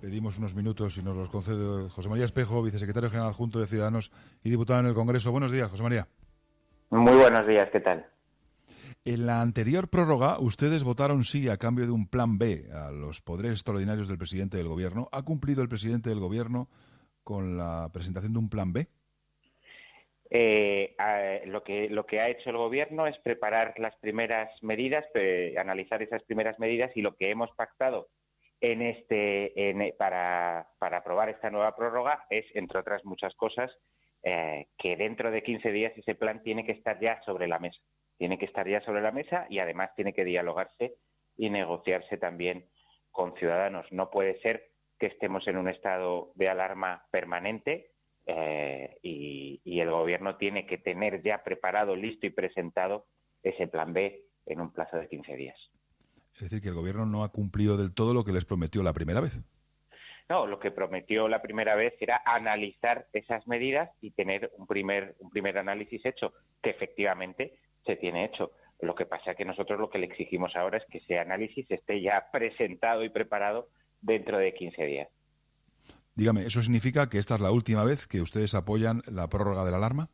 Pedimos unos minutos y nos los concede José María Espejo, vicesecretario general adjunto de Ciudadanos y diputado en el Congreso. Buenos días, José María. Muy buenos días, ¿qué tal? En la anterior prórroga, ustedes votaron sí a cambio de un plan B a los poderes extraordinarios del presidente del Gobierno. ¿Ha cumplido el presidente del Gobierno con la presentación de un plan B? Lo que ha hecho el Gobierno es preparar las primeras medidas, analizar esas primeras medidas, y lo que hemos pactado para aprobar esta nueva prórroga es, entre otras muchas cosas, que dentro de 15 días ese plan tiene que estar ya sobre la mesa. Tiene que estar ya sobre la mesa y además tiene que dialogarse y negociarse también con Ciudadanos. No puede ser que estemos en un estado de alarma permanente y el Gobierno tiene que tener ya preparado, listo y presentado ese plan B en un plazo de 15 días. Es decir, que el Gobierno no ha cumplido del todo lo que les prometió la primera vez. No, lo que prometió la primera vez era analizar esas medidas y tener un primer análisis hecho, que efectivamente se tiene hecho. Lo que pasa es que nosotros lo que le exigimos ahora es que ese análisis esté ya presentado y preparado dentro de 15 días. Dígame, ¿eso significa que esta es la última vez que ustedes apoyan la prórroga de la alarma?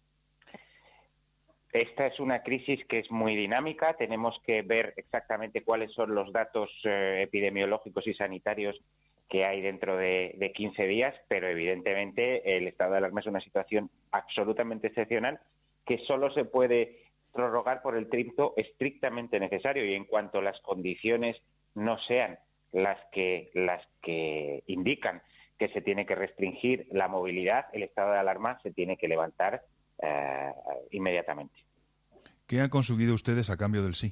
Esta es una crisis que es muy dinámica. Tenemos que ver exactamente cuáles son los datos epidemiológicos y sanitarios que hay dentro de 15 días, pero evidentemente el estado de alarma es una situación absolutamente excepcional que solo se puede prorrogar por el tiempo estrictamente necesario, y en cuanto las condiciones no sean las que indican que se tiene que restringir la movilidad, el estado de alarma se tiene que levantar inmediatamente. ¿Qué han conseguido ustedes a cambio del sí?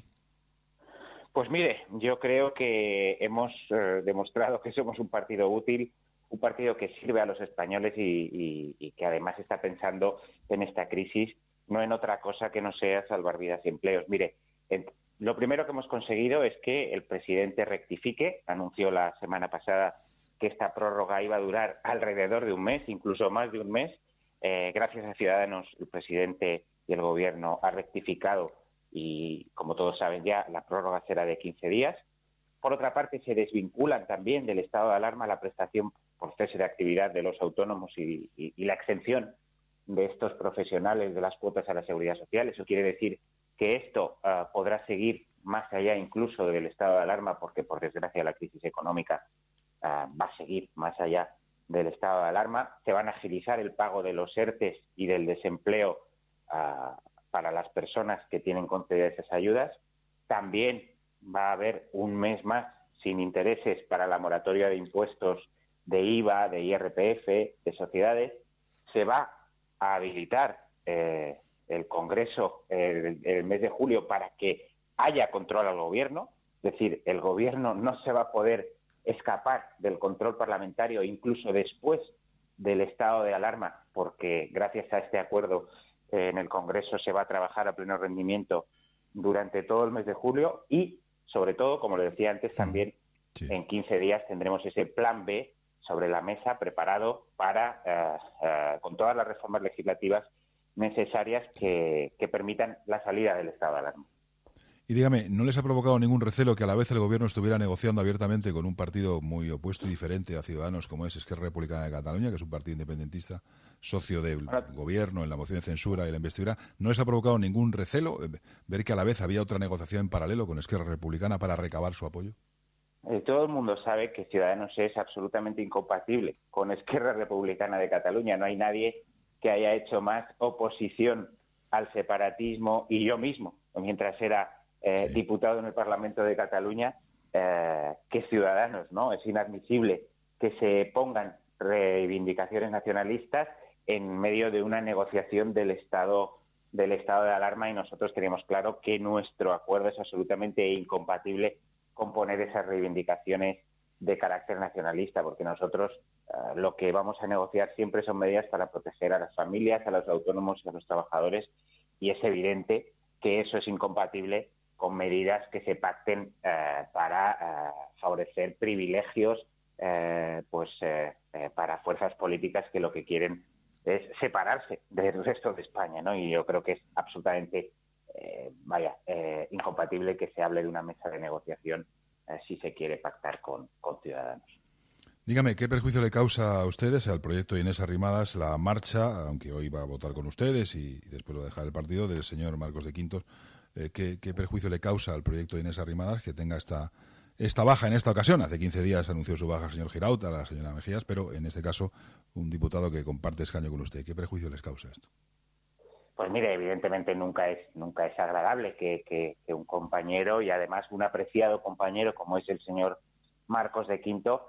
Pues mire, yo creo que hemos demostrado que somos un partido útil, un partido que sirve a los españoles y que además está pensando en esta crisis no en otra cosa que no sea salvar vidas y empleos. Mire, lo primero que hemos conseguido es que el presidente rectifique. Anunció la semana pasada que esta prórroga iba a durar alrededor de un mes, incluso más de un mes. Gracias a Ciudadanos, el presidente y el Gobierno ha rectificado y, como todos saben ya, la prórroga será de 15 días. Por otra parte, se desvinculan también del estado de alarma la prestación por cese de actividad de los autónomos y la exención de estos profesionales de las cuotas a la Seguridad Social. Eso quiere decir que esto podrá seguir más allá incluso del estado de alarma, porque, por desgracia, la crisis económica va a seguir más allá del estado de alarma. Se van a agilizar el pago de los ERTEs y del desempleo para las personas que tienen concedidas esas ayudas. También va a haber un mes más sin intereses para la moratoria de impuestos de IVA, de IRPF, de sociedades. Se va a habilitar el Congreso el mes de julio para que haya control al Gobierno. Es decir, el Gobierno no se va a poder escapar del control parlamentario incluso después del estado de alarma, porque gracias a este acuerdo en el Congreso se va a trabajar a pleno rendimiento durante todo el mes de julio y, sobre todo, como le decía antes, también en 15 días tendremos ese plan B sobre la mesa preparado para con todas las reformas legislativas necesarias que permitan la salida del estado de alarma. Y dígame, ¿no les ha provocado ningún recelo que a la vez el Gobierno estuviera negociando abiertamente con un partido muy opuesto y diferente a Ciudadanos, como es Esquerra Republicana de Cataluña, que es un partido independentista, socio del Gobierno en la moción de censura y la investidura? ¿No les ha provocado ningún recelo ver que a la vez había otra negociación en paralelo con Esquerra Republicana para recabar su apoyo? Todo el mundo sabe que Ciudadanos es absolutamente incompatible con Esquerra Republicana de Cataluña. No hay nadie que haya hecho más oposición al separatismo, y yo mismo, mientras era diputado en el Parlamento de Cataluña, que Ciudadanos, ¿no? Es inadmisible que se pongan reivindicaciones nacionalistas en medio de una negociación del estado de alarma, y nosotros tenemos claro que nuestro acuerdo es absolutamente incompatible con poner esas reivindicaciones de carácter nacionalista, porque nosotros lo que vamos a negociar siempre son medidas para proteger a las familias, a los autónomos y a los trabajadores, y es evidente que eso es incompatible con medidas que se pacten para favorecer privilegios para fuerzas políticas que lo que quieren es separarse del resto de España, ¿no? Y yo creo que es absolutamente incompatible que se hable de una mesa de negociación si se quiere pactar con Ciudadanos. Dígame, ¿qué perjuicio le causa a ustedes, al proyecto Inés Arrimadas, la marcha, aunque hoy va a votar con ustedes y después va a dejar el partido, del señor Marcos de Quintos? ¿Qué perjuicio le causa al proyecto Inés Arrimadas que tenga esta baja en esta ocasión? Hace 15 días anunció su baja el señor Girauta, la señora Mejías, pero en este caso un diputado que comparte escaño con usted. ¿Qué perjuicio les causa esto? Pues mire, evidentemente nunca es agradable que un compañero, y además un apreciado compañero como es el señor Marcos de Quinto,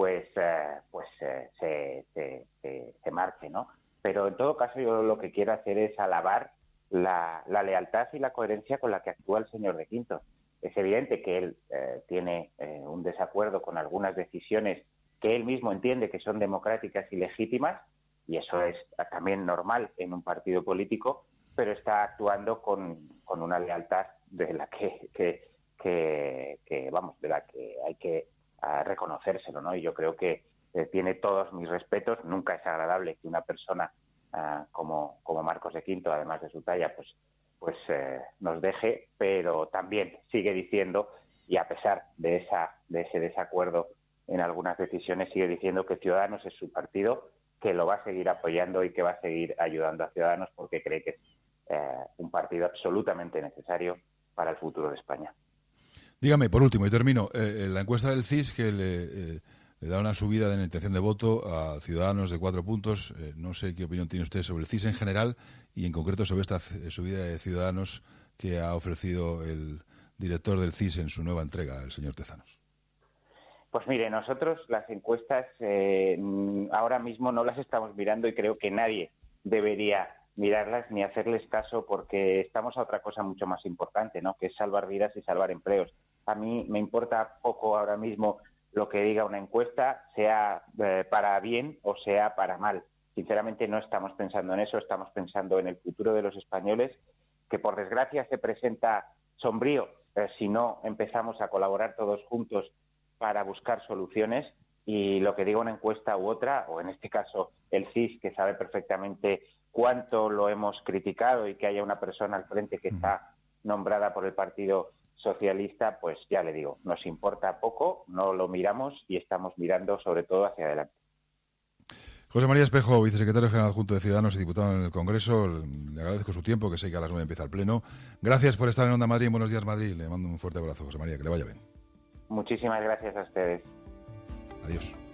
se marche, ¿no? Pero en todo caso yo lo que quiero hacer es alabar la lealtad y la coherencia con la que actúa el señor de Quinto. Es evidente que él tiene un desacuerdo con algunas decisiones que él mismo entiende que son democráticas y legítimas, y eso es también normal en un partido político, pero está actuando con una lealtad de la que hay que reconocérselo, ¿no? Y yo creo que tiene todos mis respetos. Nunca es agradable que una persona como Marcos de Quinto, además de su talla, pues nos deje, pero también sigue diciendo, y a pesar de ese desacuerdo en algunas decisiones, sigue diciendo que Ciudadanos es su partido, que lo va a seguir apoyando y que va a seguir ayudando a Ciudadanos porque cree que es un partido absolutamente necesario para el futuro de España. Dígame, por último, y termino, la encuesta del CIS que le da una subida de la intención de voto a Ciudadanos de 4 puntos. No sé qué opinión tiene usted sobre el CIS en general y en concreto sobre esta subida de Ciudadanos que ha ofrecido el director del CIS en su nueva entrega, el señor Tezanos. Pues mire, nosotros las encuestas ahora mismo no las estamos mirando y creo que nadie debería mirarlas ni hacerles caso porque estamos a otra cosa mucho más importante, ¿no? Que es salvar vidas y salvar empleos. A mí me importa poco ahora mismo lo que diga una encuesta, sea para bien o sea para mal. Sinceramente no estamos pensando en eso, estamos pensando en el futuro de los españoles, que por desgracia se presenta sombrío si no empezamos a colaborar todos juntos para buscar soluciones, y lo que diga una encuesta u otra, o en este caso el CIS, que sabe perfectamente cuánto lo hemos criticado y que haya una persona al frente que está nombrada por el Partido Socialista, pues ya le digo, nos importa poco, no lo miramos y estamos mirando sobre todo hacia adelante. José María Espejo, vicesecretario general adjunto de Ciudadanos y diputado en el Congreso, le agradezco su tiempo, que sé que a las 9 empieza el Pleno. Gracias por estar en Onda Madrid, en Buenos Días Madrid. Le mando un fuerte abrazo, José María, que le vaya bien. Muchísimas gracias a ustedes. Adiós.